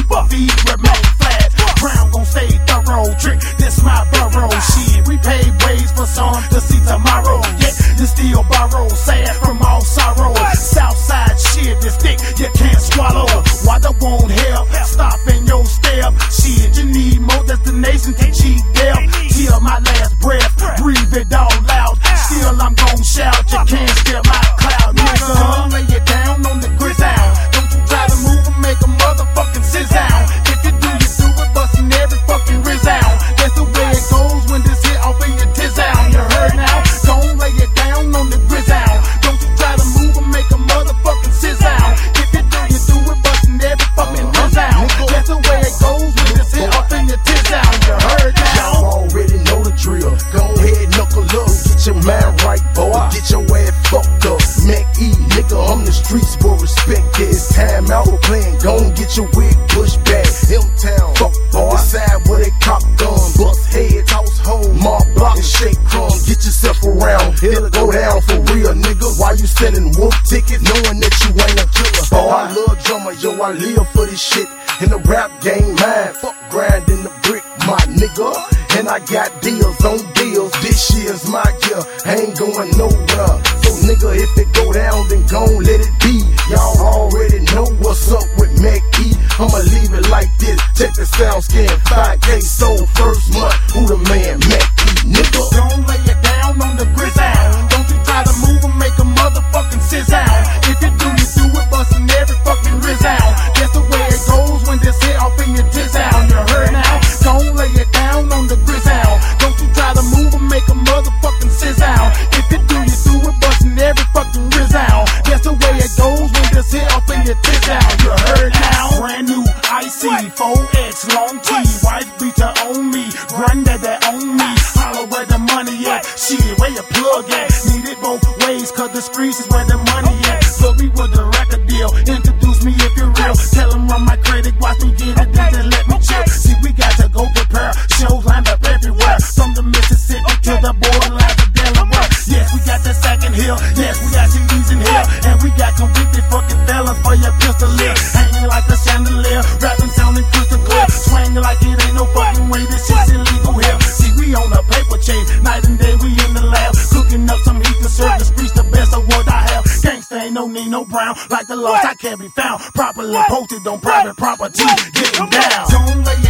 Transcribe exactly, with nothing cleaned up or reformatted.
keep our feet remain flat. Ground gon' stay thorough, trick, this my burrow. Shit, we pay ways for some to see tomorrow. Yeah, you still borrow, sad from all sorrow. Southside shit, this thick, you can't swallow. Water won't help, stop in your step. Shit, you need more destination to cheat death. Till my last breath, breathe it all loud. Still I'm gon' shout, you can't scare my cloud. Nigga, don't lay it down on the grizzle. Don't you try to move and make a motherfucking sizzle. If you do, you do it, bustin' every fucking rizzle. That's the way it goes when this hit off in your tizzle. You heard now? Don't lay it down on the grizzle. Don't you try to move and make a motherfucking sizzle. If you do, you do it, bustin' every fucking rizzle. That's the way it goes when this hit off in your tizzle. You heard now? Y'all already know the drill. Go ahead, knuckle up, get your mind right, boy. Get your ass fucked up. Mac E, nigga, I'm the streets, boy. Respect it. It's time out for playing. Gon' get your wig pushed back. M-Town, fuck boy. Decide where they cop guns. Bust head, toss hoes, mob block and shake crumbs. Get yourself around. It'll go down for real, nigga. Why you selling wolf tickets, knowing that you ain't a killer? Boy, I love drummer, yo, I live for this shit. In the rap game, man, fuck grinding the brick, my nigga. And I got deals on deals. This year's my year. I ain't going nowhere. So nigga, if it go down, then gon' let it be. Y'all already know what's up with Mac E. I'ma leave it like this. Check the sound scan. five K sold first month. Who the man? Mac E, nigga. Don't lay it down on the grizzle. Don't you try to move and make a motherfucking sizzle. If you do, you do it, bustin' every fucking rizzle. That's the way it goes when this hit off in your tizzle. You heard now? Don't lay it down on the grizzle. Don't you try to move and make a motherfucking sizzle. If you do, you do it, bustin' every fucking rizzle. That's the way it goes when this hit off in your tizzle. You heard now? Brand new Icy, four X, long T, wife beater on me, granddaddy on me. Holler where the money at, shit, where your plug at? Need it both ways, cause the streets is where the money at. Look me with the record deal, introduce me if you're real. Tell them run my credit, watch me get it, then just let me chill. See, we got to go prepare, shows lined up everywhere. From the Mississippi to the borderlands of Delaware. Yes, we got the second hill, yes, we got C Ds in here. And we got convicted fucking felons for your pistol lip. Hanging like a chandelier, rapping sounding crystal clear. Swinging like it ain't no fucking way, this shit's illegal here. See, we on a paper chase, night and day we in the lab. Cooking up some heat to serve the streets the best of what I have. Gangsta ain't no need no brown, like the lost I can't be found. Properly posted on private property, getting down. Don't lay